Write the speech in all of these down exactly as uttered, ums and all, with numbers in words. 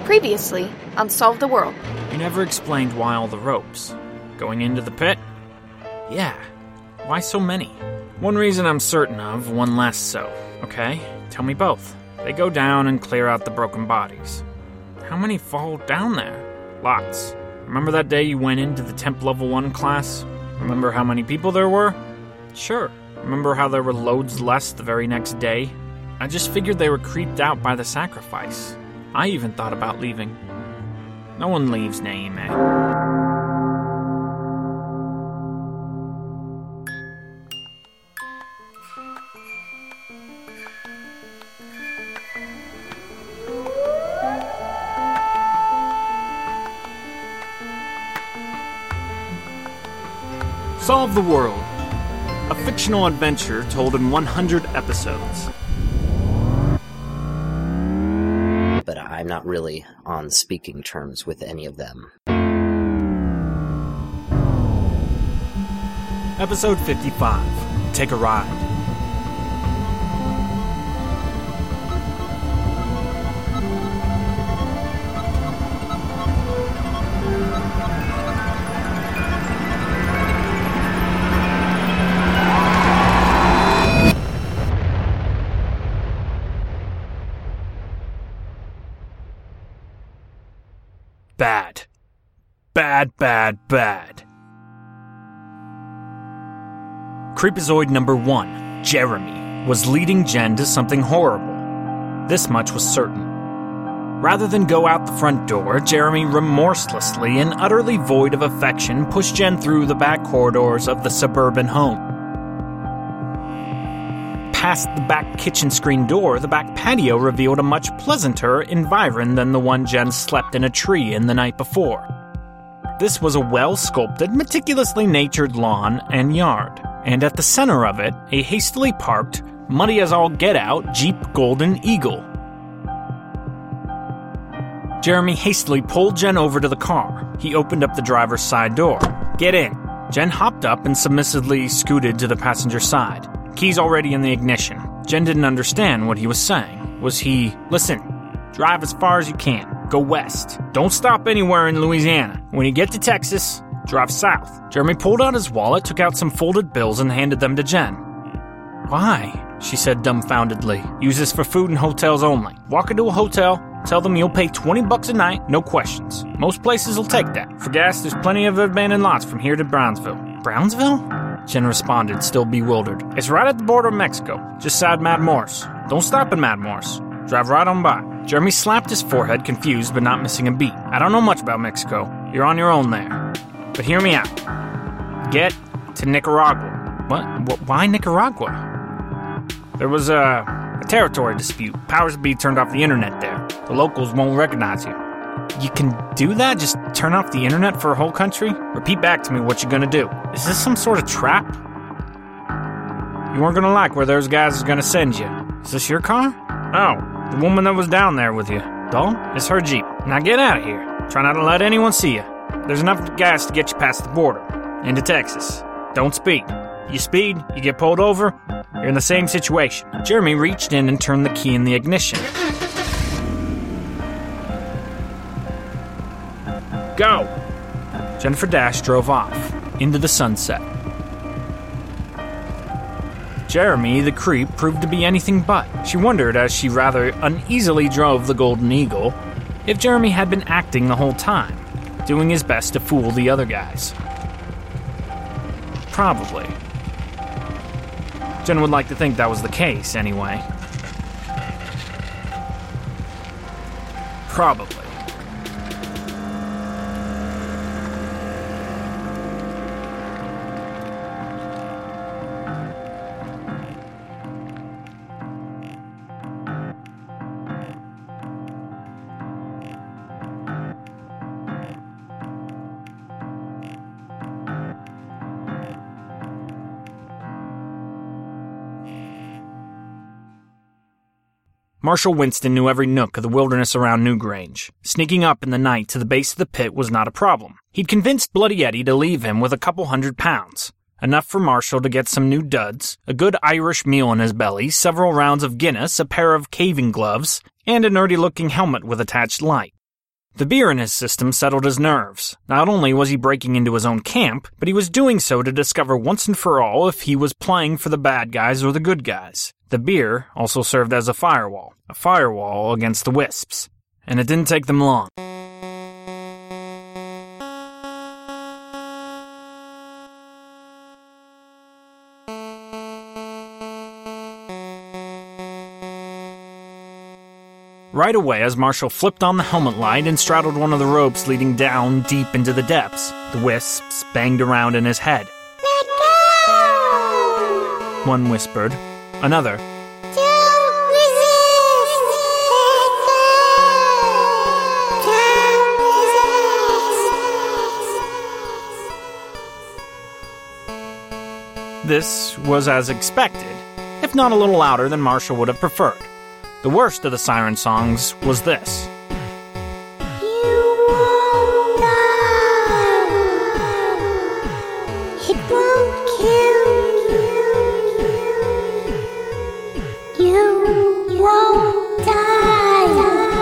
Previously on Solve the World. You never explained why all the ropes. Going into the pit? Yeah. Why so many? One reason I'm certain of, one less so. Okay, tell me both. They go down and clear out the broken bodies. How many fall down there? Lots. Remember that day you went into the Temp Level one class? Remember how many people there were? Sure. Remember how there were loads less the very next day? I just figured they were creeped out by the sacrifice. I even thought about leaving. No one leaves, Naime. Solve the World. A fictional adventure told in one hundred episodes. But I'm not really on speaking terms with any of them. Episode fifty-five. Take a Ride. Bad. Bad, bad, bad. Creepazoid number one, Jeremy, was leading Jen to something horrible. This much was certain. Rather than go out the front door, Jeremy remorselessly and utterly void of affection pushed Jen through the back corridors of the suburban home. Past the back kitchen screen door, the back patio revealed a much pleasanter environ than the one Jen slept in a tree in the night before. This was a well-sculpted, meticulously natured lawn and yard, and at the center of it, a hastily parked, muddy-as-all-get-out Jeep Golden Eagle. Jeremy hastily pulled Jen over to the car. He opened up the driver's side door. "Get in." Jen hopped up and submissively scooted to the passenger side. Keys already in the ignition. Jen didn't understand what he was saying. Was he, listen, drive as far as you can. Go west. Don't stop anywhere in Louisiana. When you get to Texas, drive south. Jeremy pulled out his wallet, took out some folded bills, and handed them to Jen. Why? She said dumbfoundedly. Use this for food and hotels only. Walk into a hotel, tell them you'll pay twenty bucks a night, no questions. Most places will take that. For gas, there's plenty of abandoned lots from here to Brownsville. Brownsville? Jen responded, still bewildered. It's right at the border of Mexico, just south Matamoros. Don't stop in Matamoros. Drive right on by. Jeremy slapped his forehead, confused but not missing a beat. I don't know much about Mexico. You're on your own there. But hear me out. Get to Nicaragua. What? Wh- Why Nicaragua? There was a, a territory dispute. Powers be turned off the internet there. The locals won't recognize you. You can do that? Just turn off the internet for a whole country? Repeat back to me what you're gonna do. Is this some sort of trap? You weren't gonna like where those guys is gonna send you. Is this your car? Oh, the woman that was down there with you. Dawn? It's her Jeep. Now get out of here. Try not to let anyone see you. There's enough gas to get you past the border. Into Texas. Don't speed. You speed, you get pulled over, you're in the same situation. Jeremy reached in and turned the key in the ignition. Go! Jennifer Dash drove off, into the sunset. Jeremy, the creep, proved to be anything but. She wondered, as she rather uneasily drove the Golden Eagle, if Jeremy had been acting the whole time, doing his best to fool the other guys. Probably. Jen would like to think that was the case, anyway. Probably. Marshal Winston knew every nook of the wilderness around Newgrange. Sneaking up in the night to the base of the pit was not a problem. He'd convinced Bloody Eddie to leave him with a couple hundred pounds. Enough for Marshall to get some new duds, a good Irish meal in his belly, several rounds of Guinness, a pair of caving gloves, and a nerdy-looking helmet with attached light. The beer in his system settled his nerves. Not only was he breaking into his own camp, but he was doing so to discover once and for all if he was playing for the bad guys or the good guys. The beer also served as a firewall, a firewall against the wisps. And it didn't take them long. Right away, as Marshall flipped on the helmet light and straddled one of the ropes leading down deep into the depths, the wisps banged around in his head. Let go! One whispered. Another. Don't resist! Let go! Don't resist! This was as expected, if not a little louder than Marshall would have preferred. The worst of the siren songs was this. You won't die. It won't kill you. You won't die.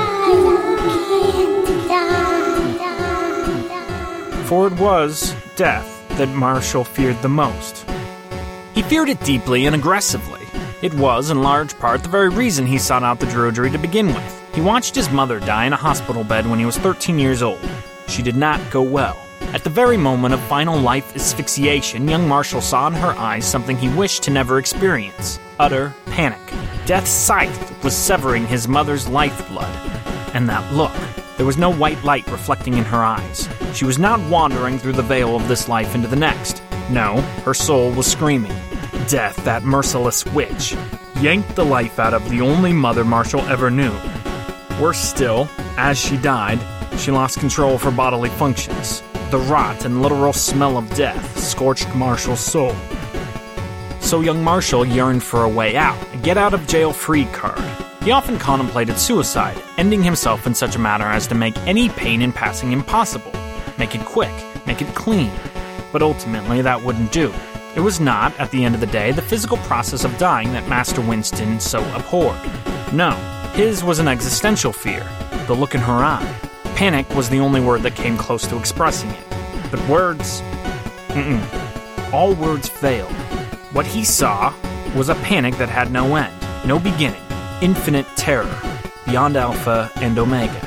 You can't die. For it was death that Marshall feared the most. He feared it deeply and aggressively. It was, in large part, the very reason he sought out the Druidry to begin with. He watched his mother die in a hospital bed when he was thirteen years old. She did not go well. At the very moment of final life asphyxiation, young Marshall saw in her eyes something he wished to never experience. Utter panic. Death's scythe was severing his mother's lifeblood. And that look. There was no white light reflecting in her eyes. She was not wandering through the veil of this life into the next. No, her soul was screaming. Death, that merciless witch, yanked the life out of the only mother Marshall ever knew. Worse still, as she died, she lost control of her bodily functions. The rot and literal smell of death scorched Marshall's soul. So young Marshall yearned for a way out, a get-out-of-jail-free card. He often contemplated suicide, ending himself in such a manner as to make any pain in passing impossible. Make it quick, make it clean. But ultimately, that wouldn't do. It was not, at the end of the day, the physical process of dying that Master Winston so abhorred. No, his was an existential fear, the look in her eye. Panic was the only word that came close to expressing it. But words... Mm-mm. All words failed. What he saw was a panic that had no end, no beginning, infinite terror, beyond Alpha and Omega.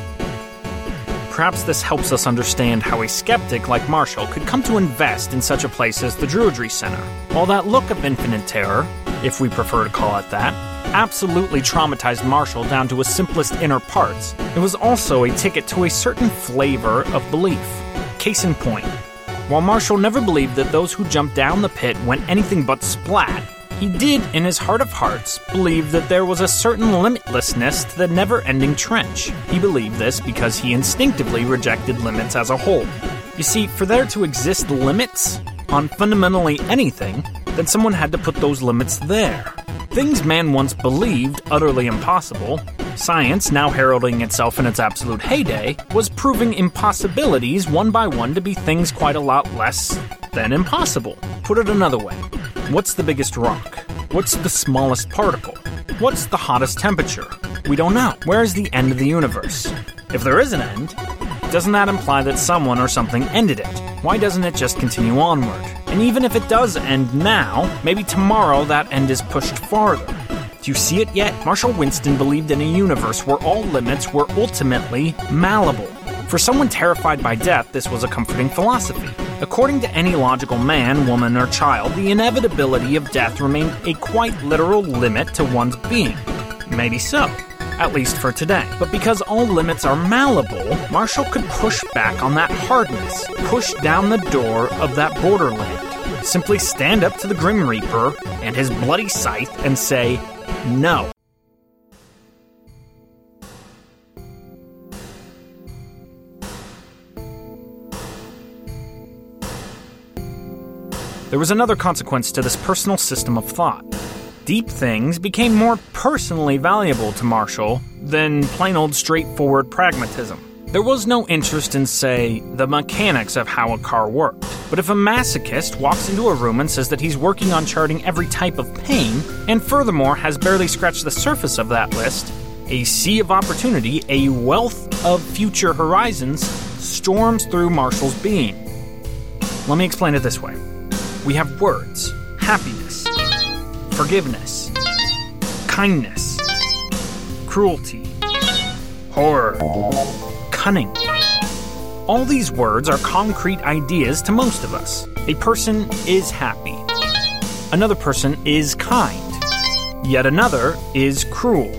Perhaps this helps us understand how a skeptic like Marshall could come to invest in such a place as the Druidry Center. While that look of infinite terror, if we prefer to call it that, absolutely traumatized Marshall down to his simplest inner parts, it was also a ticket to a certain flavor of belief. Case in point, while Marshall never believed that those who jumped down the pit went anything but splat, he did, in his heart of hearts, believe that there was a certain limitlessness to the never-ending trench. He believed this because he instinctively rejected limits as a whole. You see, for there to exist limits on fundamentally anything, then someone had to put those limits there. Things man once believed utterly impossible, science, now heralding itself in its absolute heyday, was proving impossibilities one by one to be things quite a lot less than impossible. Put it another way. What's the biggest rock? What's the smallest particle? What's the hottest temperature? We don't know. Where is the end of the universe? If there is an end, doesn't that imply that someone or something ended it? Why doesn't it just continue onward? And even if it does end now, maybe tomorrow that end is pushed farther. Do you see it yet? Marshall Winston believed in a universe where all limits were ultimately malleable. For someone terrified by death, this was a comforting philosophy. According to any logical man, woman, or child, the inevitability of death remained a quite literal limit to one's being. Maybe so, at least for today. But because all limits are malleable, Marshall could push back on that hardness, push down the door of that borderland. Simply stand up to the Grim Reaper and his bloody scythe and say, no. There was another consequence to this personal system of thought. Deep things became more personally valuable to Marshall than plain old straightforward pragmatism. There was no interest in, say, the mechanics of how a car worked. But if a masochist walks into a room and says that he's working on charting every type of pain, and furthermore has barely scratched the surface of that list, A sea of opportunity, a wealth of future horizons, storms through Marshall's being. Let me explain it this way. We have words, happiness, forgiveness, kindness, cruelty, horror, cunning. All these words are concrete ideas to most of us. A person is happy. Another person is kind. Yet another is cruel.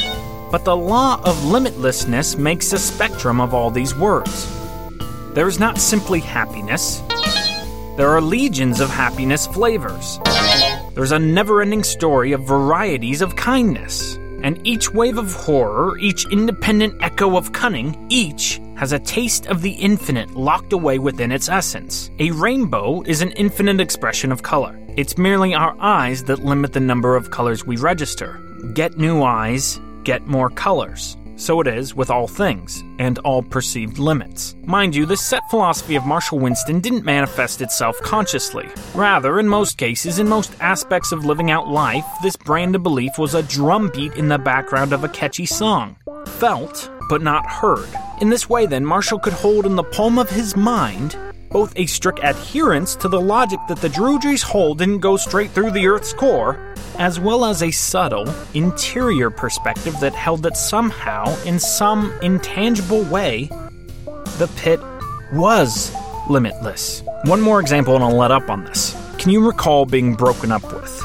But the law of limitlessness makes a spectrum of all these words. There is not simply happiness. There are legions of happiness flavors. There's a never-ending story of varieties of kindness. And each wave of horror, each independent echo of cunning, each has a taste of the infinite locked away within its essence. A rainbow is an infinite expression of color. It's merely our eyes that limit the number of colors we register. Get new eyes, get more colors. So it is with all things, and all perceived limits. Mind you, this set philosophy of Marshall Winston didn't manifest itself consciously. Rather, in most cases, in most aspects of living out life, this brand of belief was a drumbeat in the background of a catchy song. Felt, but not heard. In this way, then, Marshall could hold in the palm of his mind both a strict adherence to the logic that the Drudry's hole didn't go straight through the Earth's core, as well as a subtle, interior perspective that held that somehow, in some intangible way, the pit was limitless. One more example and I'll let up on this. Can you recall being broken up with?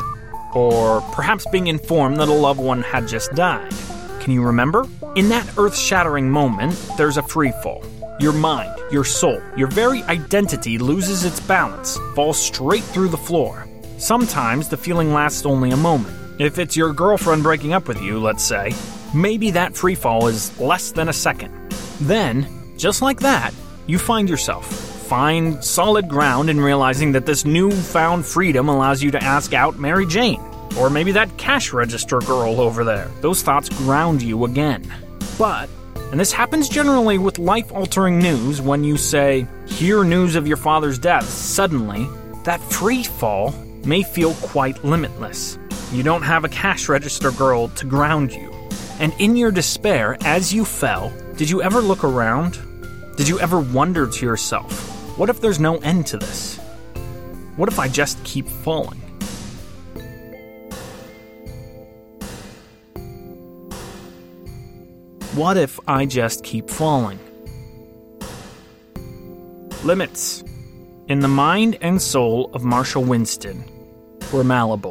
Or perhaps being informed that a loved one had just died? Can you remember? In that earth-shattering moment, there's a freefall. Your mind, your soul, your very identity loses its balance, falls straight through the floor. Sometimes the feeling lasts only a moment. If it's your girlfriend breaking up with you, let's say, maybe that freefall is less than a second. Then, just like that, you find yourself. Find solid ground in realizing that this newfound freedom allows you to ask out Mary Jane. Or maybe that cash register girl over there. Those thoughts ground you again. But, and this happens generally with life-altering news when you say, hear news of your father's death, suddenly, that free fall may feel quite limitless. You don't have a cash register girl to ground you. And in your despair, as you fell, did you ever look around? Did you ever wonder to yourself, what if there's no end to this? What if I just keep falling? What if I just keep falling? Limits, in the mind and soul of Marshall Winston, were malleable.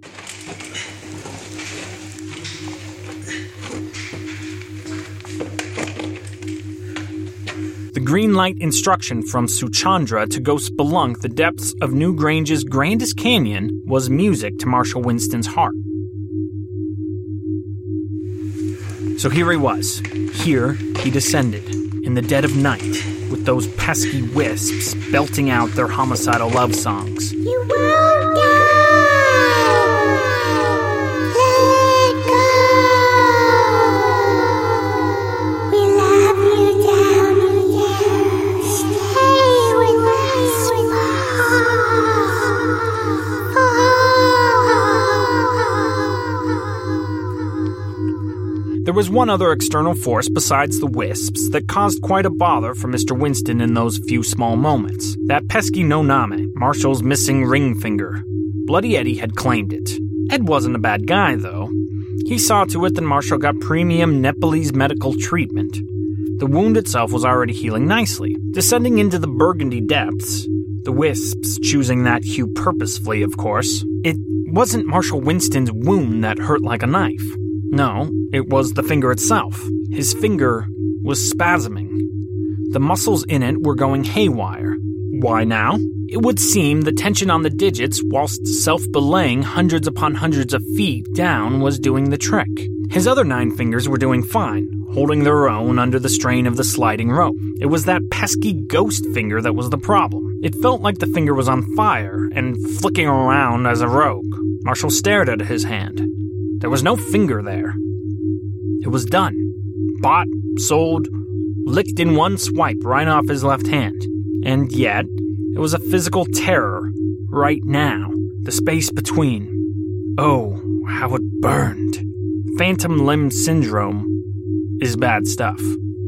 The green light instruction from Suchandra to go spelunk the depths of New Grange's grandest canyon was music to Marshall Winston's heart. So here he was. Here he descended, in the dead of night, with those pesky wisps belting out their homicidal love songs. You won't die. Let go. We love you down here. Stay with us. There was one other external force besides the wisps that caused quite a bother for Mister Winston in those few small moments. That pesky no-name, Marshall's missing ring finger. Bloody Eddie had claimed it. Ed wasn't a bad guy, though. He saw to it that Marshall got premium Nepalese medical treatment. The wound itself was already healing nicely. Descending into the burgundy depths, the wisps choosing that hue purposefully, of course, it wasn't Marshall Winston's wound that hurt like a knife. No, it was the finger itself. His finger was spasming. The muscles in it were going haywire. Why now? It would seem the tension on the digits, whilst self-belaying hundreds upon hundreds of feet down, was doing the trick. His other nine fingers were doing fine, holding their own under the strain of the sliding rope. It was that pesky ghost finger that was the problem. It felt like the finger was on fire and flicking around as a rogue. Marshall stared at his hand. There was no finger there. It was done. Bought, sold, licked in one swipe right off his left hand. And yet, it was a physical terror right now. The space between. Oh, how it burned. phantom limb syndrome is bad stuff.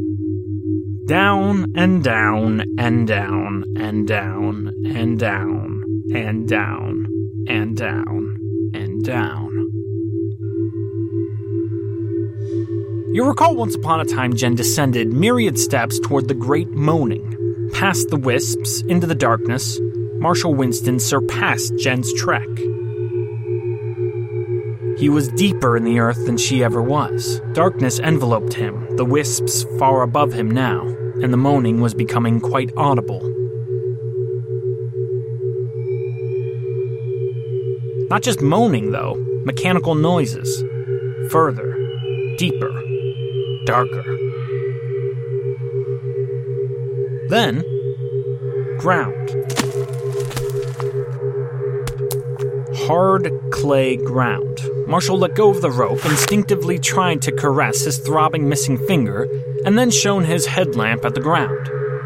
Down and down and down and down and down and down and down and down. You recall once upon a time Jen descended myriad steps toward the great moaning. Past the wisps, into the darkness, Marshall Winston surpassed Jen's trek. He was deeper in the earth than she ever was. Darkness enveloped him, the wisps far above him now, and the moaning was becoming quite audible. Not just moaning, though, mechanical noises. Further, deeper, darker. Then, ground. Hard clay ground. Marshall let go of the rope, instinctively trying to caress his throbbing missing finger, and then shone his headlamp at the ground.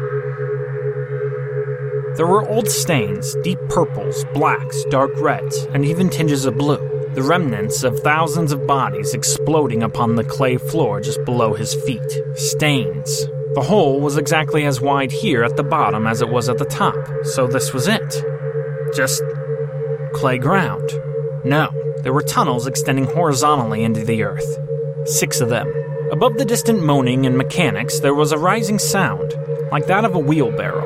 There were old stains, deep purples, blacks, dark reds, and even tinges of blue, the remnants of thousands of bodies exploding upon the clay floor just below his feet. Stains. The hole was exactly as wide here at the bottom as it was at the top, so this was it. Just clay ground. No, there were tunnels extending horizontally into the earth. Six of them. Above the distant moaning and mechanics, there was a rising sound, like that of a wheelbarrow.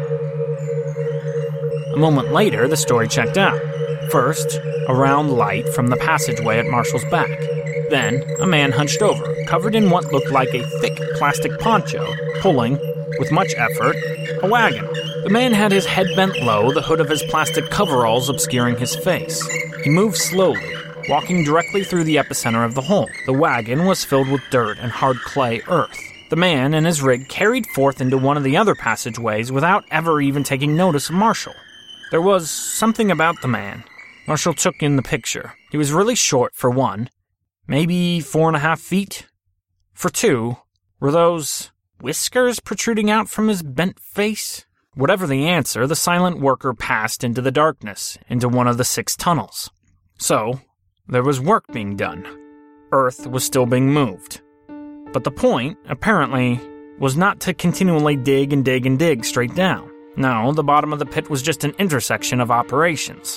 A moment later, the story checked out. First, a round light from the passageway at Marshall's back. Then, a man hunched over, covered in what looked like a thick plastic poncho, pulling, with much effort, a wagon. The man had his head bent low, the hood of his plastic coveralls obscuring his face. He moved slowly, walking directly through the epicenter of the hole. The wagon was filled with dirt and hard clay earth. The man and his rig carried forth into one of the other passageways without ever even taking notice of Marshall. There was something about the man. Marshall took in the picture. He was really short, for one. Maybe four and a half feet. For two, were those whiskers protruding out from his bent face? Whatever the answer, the silent worker passed into the darkness, into one of the six tunnels. So, there was work being done. Earth was still being moved. But the point, apparently, was not to continually dig and dig and dig straight down. No, the bottom of the pit was just an intersection of operations.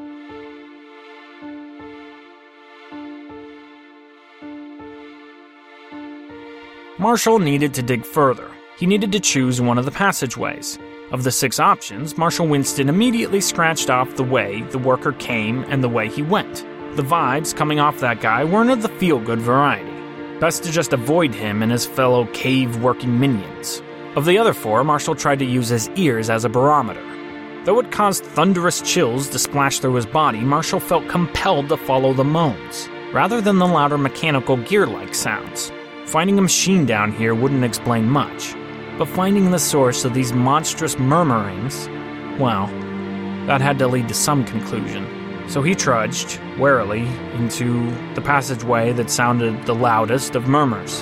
Marshall needed to dig further. He needed to choose one of the passageways. Of the six options, Marshall Winston immediately scratched off the way the worker came and the way he went. The vibes coming off that guy weren't of the feel-good variety. Best to just avoid him and his fellow cave-working minions. Of the other four, Marshall tried to use his ears as a barometer. Though it caused thunderous chills to splash through his body, Marshall felt compelled to follow the moans, rather than the louder mechanical gear-like sounds. Finding a machine down here wouldn't explain much, but finding the source of these monstrous murmurings, well, that had to lead to some conclusion. So he trudged, warily, into the passageway that sounded the loudest of murmurs.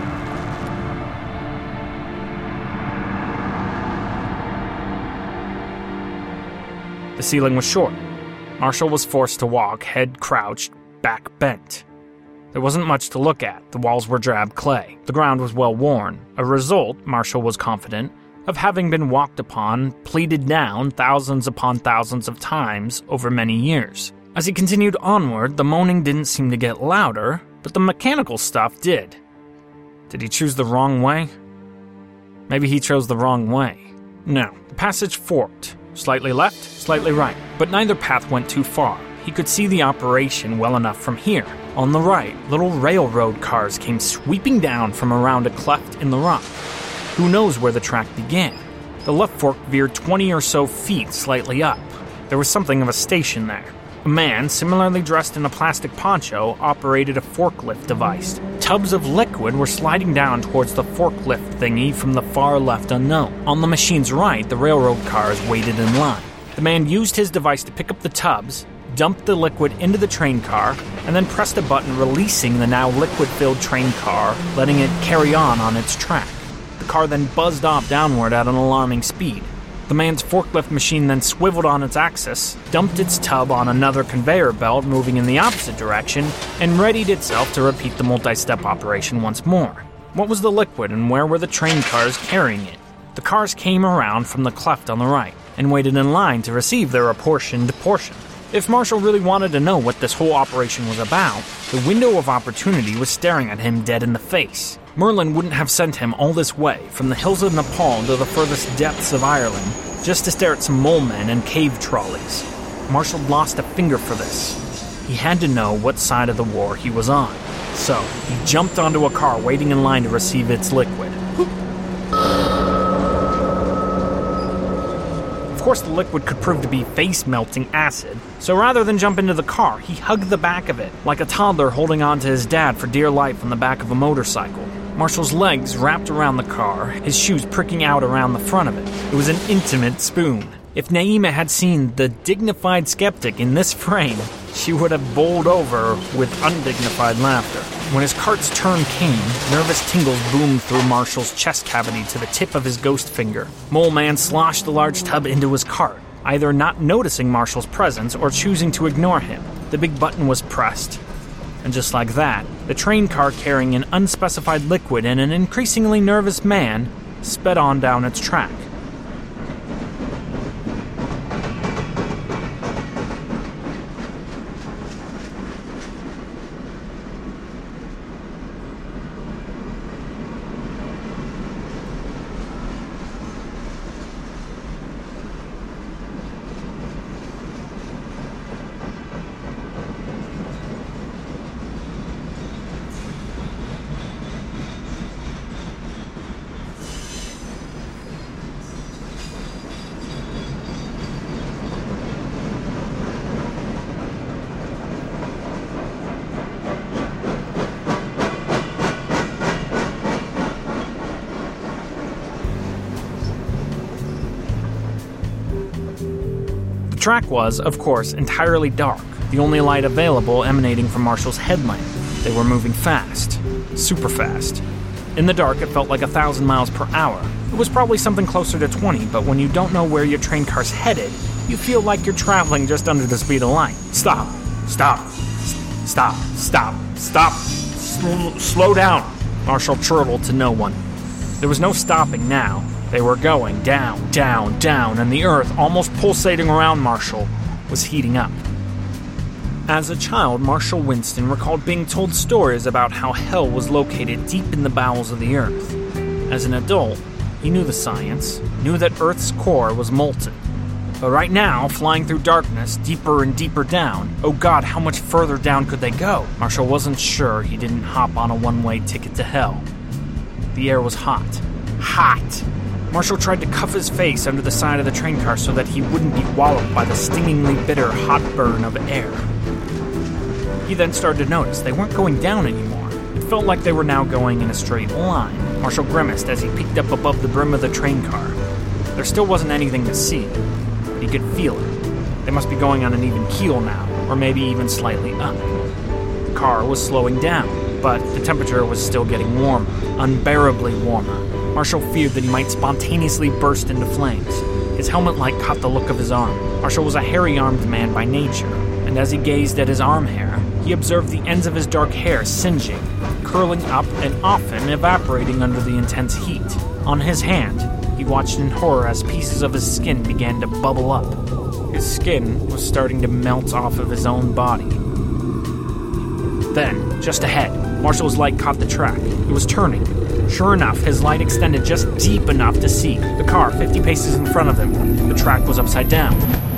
The ceiling was short. Marshall was forced to walk, head crouched, back bent. There wasn't much to look at. The walls were drab clay. The ground was well worn, a result, Marshall was confident, of having been walked upon, pleated down thousands upon thousands of times over many years. As he continued onward, the moaning didn't seem to get louder, but the mechanical stuff did. Did he choose the wrong way? Maybe he chose the wrong way. No, the passage forked. Slightly left, slightly right, but neither path went too far. He could see the operation well enough from here. On the right, little railroad cars came sweeping down from around a cleft in the rock. Who knows where the track began? The left fork veered twenty or so feet slightly up. There was something of a station there. A man, similarly dressed in a plastic poncho, operated a forklift device. Tubs of liquid were sliding down towards the forklift thingy from the far left unknown. On the machine's right, the railroad cars waited in line. The man used his device to pick up the tubs, dumped the liquid into the train car, and then pressed a button releasing the now liquid-filled train car, letting it carry on on its track. The car then buzzed off downward at an alarming speed. The man's forklift machine then swiveled on its axis, dumped its tub on another conveyor belt moving in the opposite direction, and readied itself to repeat the multi-step operation once more. What was the liquid and where were the train cars carrying it? The cars came around from the cleft on the right and waited in line to receive their apportioned portion. If Marshall really wanted to know what this whole operation was about, the window of opportunity was staring at him dead in the face. Merlin wouldn't have sent him all this way, from the hills of Nepal to the furthest depths of Ireland, just to stare at some mole men and cave trolleys. Marshall lost a finger for this. He had to know what side of the war he was on. So, he jumped onto a car waiting in line to receive its liquid. Of course, the liquid could prove to be face-melting acid, so rather than jump into the car, he hugged the back of it, like a toddler holding on to his dad for dear life on the back of a motorcycle. Marshall's legs wrapped around the car, his shoes pricking out around the front of it. It was an intimate spoon. If Naima had seen the dignified skeptic in this frame, she would have bowled over with undignified laughter. When his cart's turn came, nervous tingles boomed through Marshall's chest cavity to the tip of his ghost finger. Mole Man sloshed the large tub into his cart, either not noticing Marshall's presence or choosing to ignore him. The big button was pressed. And just like that, the train car carrying an unspecified liquid and an increasingly nervous man sped on down its track. The track was, of course, entirely dark, the only light available emanating from Marshall's headlamp. They were moving fast. Super fast. In the dark, it felt like a thousand miles per hour. It was probably something closer to twenty, but when you don't know where your train car's headed, you feel like you're traveling just under the speed of light. Stop. Stop. Stop. Stop. Stop. Sl- slow down. Marshall chortled to no one. There was no stopping now. They were going down, down, down, and the earth, almost pulsating around Marshall, was heating up. As a child, Marshall Winston recalled being told stories about how hell was located deep in the bowels of the earth. As an adult, he knew the science, knew that Earth's core was molten. But right now, flying through darkness, deeper and deeper down, oh God, how much further down could they go? Marshall wasn't sure he didn't hop on a one-way ticket to hell. The air was hot. Hot! Marshall tried to cuff his face under the side of the train car so that he wouldn't be walloped by the stingingly bitter hot burn of air. He then started to notice they weren't going down anymore. It felt like they were now going in a straight line. Marshall grimaced as he peeked up above the brim of the train car. There still wasn't anything to see, but he could feel it. They must be going on an even keel now, or maybe even slightly up. The car was slowing down, but the temperature was still getting warmer, unbearably warmer. Marshall feared that he might spontaneously burst into flames. His helmet light caught the look of his arm. Marshall was a hairy-armed man by nature, and as he gazed at his arm hair, he observed the ends of his dark hair singeing, curling up and often evaporating under the intense heat. On his hand, he watched in horror as pieces of his skin began to bubble up. His skin was starting to melt off of his own body. Then, just ahead, Marshall's light caught the track. It was turning. Sure enough, his light extended just deep enough to see the car fifty paces in front of him. The track was upside down.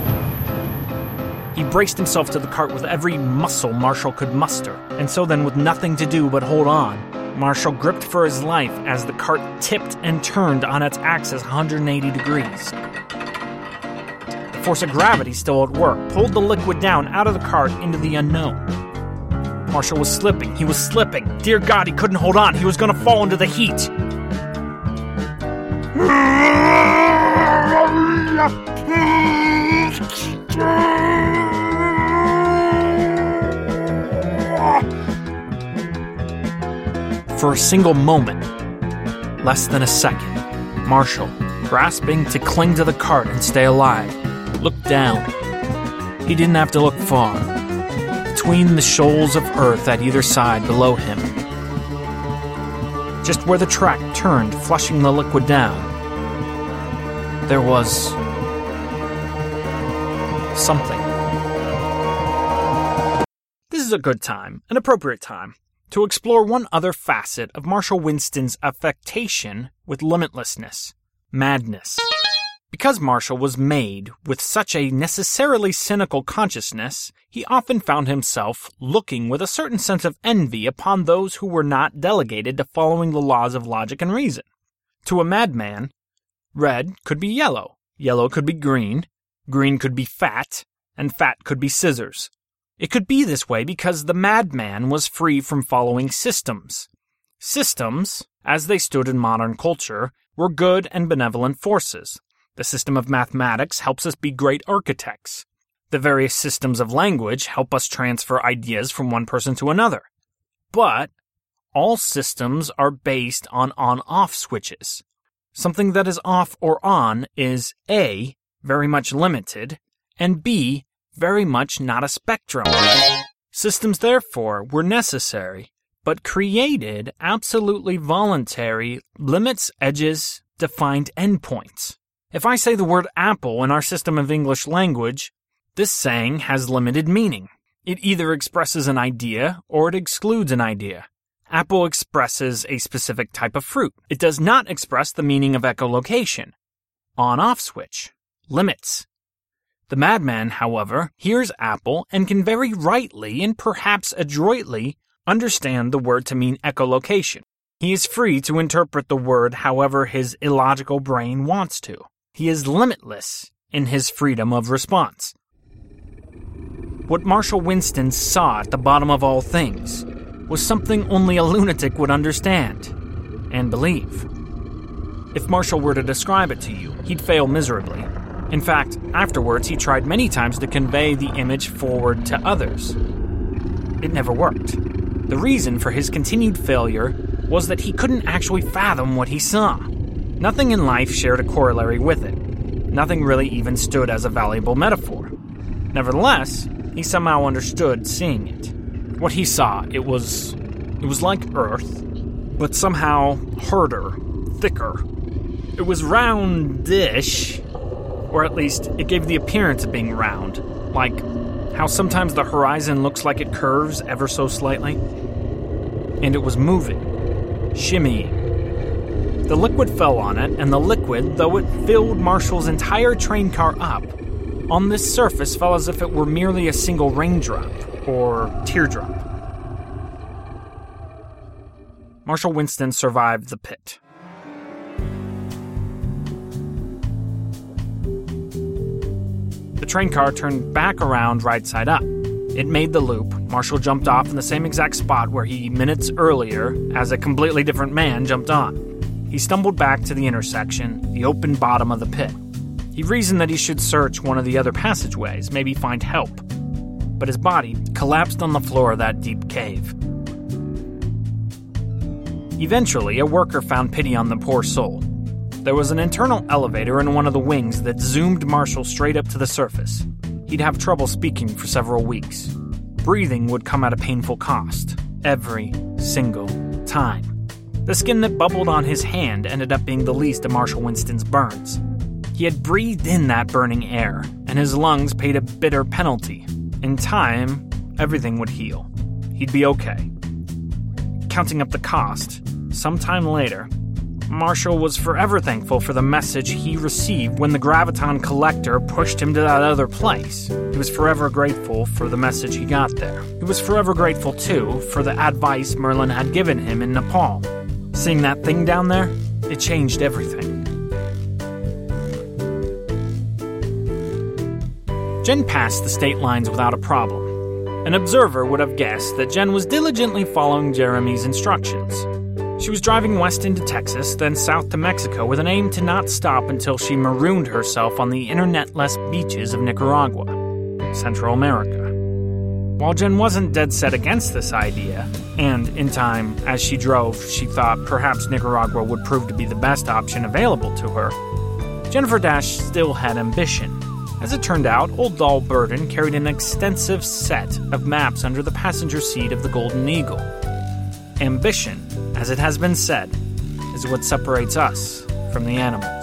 He braced himself to the cart with every muscle Marshall could muster, and so then, with nothing to do but hold on, Marshall gripped for his life as the cart tipped and turned on its axis one hundred eighty degrees. The force of gravity still at work pulled the liquid down out of the cart into the unknown. Marshall was slipping. He was slipping. Dear God, he couldn't hold on. He was going to fall into the heat. For a single moment, less than a second, Marshall grasping to cling to the cart and stay alive, looked down. He didn't have to look far. Between the shoals of earth at either side below him, just where the track turned, flushing the liquid down, there was something. This is a good time, an appropriate time, to explore one other facet of Marshall Winston's affectation with limitlessness, madness. Because Marshall was made with such a necessarily cynical consciousness, he often found himself looking with a certain sense of envy upon those who were not delegated to following the laws of logic and reason. To a madman, red could be yellow, yellow could be green, green could be fat, and fat could be scissors. It could be this way because the madman was free from following systems. Systems, as they stood in modern culture, were good and benevolent forces. The system of mathematics helps us be great architects. The various systems of language help us transfer ideas from one person to another. But all systems are based on on-off switches. Something that is off or on is A, very much limited, and B, very much not a spectrum. Systems, therefore, were necessary, but created absolutely voluntary limits, edges, defined endpoints. If I say the word apple in our system of English language, this saying has limited meaning. It either expresses an idea or it excludes an idea. Apple expresses a specific type of fruit. It does not express the meaning of echolocation. On-off switch. Limits. The madman, however, hears apple and can very rightly and perhaps adroitly understand the word to mean echolocation. He is free to interpret the word however his illogical brain wants to. He is limitless in his freedom of response. What Marshall Winston saw at the bottom of all things was something only a lunatic would understand and believe. If Marshall were to describe it to you, he'd fail miserably. In fact, afterwards he tried many times to convey the image forward to others. It never worked. The reason for his continued failure was that he couldn't actually fathom what he saw. Nothing in life shared a corollary with it. Nothing really even stood as a valuable metaphor. Nevertheless, he somehow understood seeing it. What he saw, it was... it was like Earth, but somehow harder, thicker. It was roundish, or at least it gave the appearance of being round, like how sometimes the horizon looks like it curves ever so slightly. And it was moving, shimmying. The liquid fell on it, and the liquid, though it filled Marshall's entire train car up, on this surface fell as if it were merely a single raindrop, or teardrop. Marshall Winston survived the pit. The train car turned back around right side up. It made the loop. Marshall jumped off in the same exact spot where he, minutes earlier, as a completely different man, jumped on. He stumbled back to the intersection, the open bottom of the pit. He reasoned that he should search one of the other passageways, maybe find help. But his body collapsed on the floor of that deep cave. Eventually, a worker found pity on the poor soul. There was an internal elevator in one of the wings that zoomed Marshall straight up to the surface. He'd have trouble speaking for several weeks. Breathing would come at a painful cost, every single time. The skin that bubbled on his hand ended up being the least of Marshall Winston's burns. He had breathed in that burning air, and his lungs paid a bitter penalty. In time, everything would heal. He'd be okay. Counting up the cost, sometime later, Marshall was forever thankful for the message he received when the Graviton Collector pushed him to that other place. He was forever grateful for the message he got there. He was forever grateful, too, for the advice Merlin had given him in Nepal. Seeing that thing down there, it changed everything. Jen passed the state lines without a problem. An observer would have guessed that Jen was diligently following Jeremy's instructions. She was driving west into Texas, then south to Mexico with an aim to not stop until she marooned herself on the internet-less beaches of Nicaragua, Central America. While Jen wasn't dead set against this idea, and in time, as she drove, she thought perhaps Nicaragua would prove to be the best option available to her, Jennifer Dash still had ambition. As it turned out, Old Doll Burden carried an extensive set of maps under the passenger seat of the Golden Eagle. Ambition, as it has been said, is what separates us from the animals.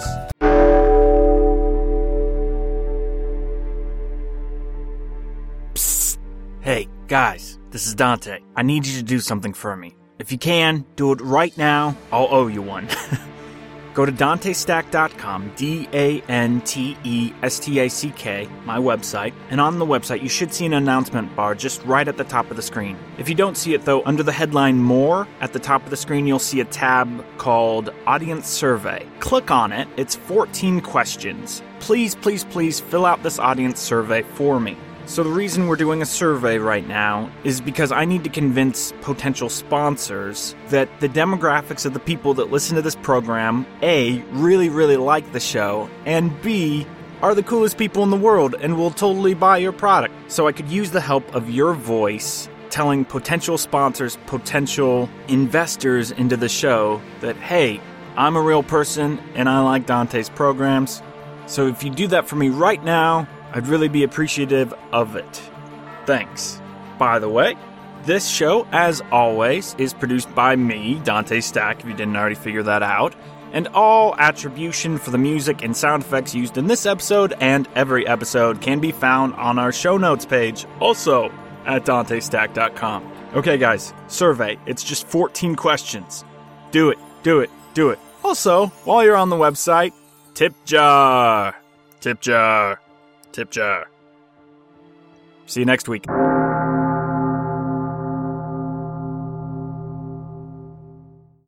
Psst. Hey, guys, this is Dante. I need you to do something for me. If you can, do it right now. I'll owe you one. Go to Dante Stack dot com, D A N T E S T A C K, my website, and on the website you should see an announcement bar just right at the top of the screen. If you don't see it though, under the headline More, at the top of the screen you'll see a tab called Audience Survey. Click on it, it's fourteen questions. Please, please, please fill out this audience survey for me. So the reason we're doing a survey right now is because I need to convince potential sponsors that the demographics of the people that listen to this program, A, really, really like the show, and B, are the coolest people in the world and will totally buy your product. So I could use the help of your voice telling potential sponsors, potential investors into the show that, hey, I'm a real person and I like Dante's programs. So if you do that for me right now, I'd really be appreciative of it. Thanks. By the way, this show, as always, is produced by me, Dante Stack, if you didn't already figure that out, and all attribution for the music and sound effects used in this episode and every episode can be found on our show notes page, also at Dante Stack dot com. Okay, guys, survey. It's just fourteen questions. Do it, do it, do it. Also, while you're on the website, tip jar. Tip jar. Tip jar. See you next week.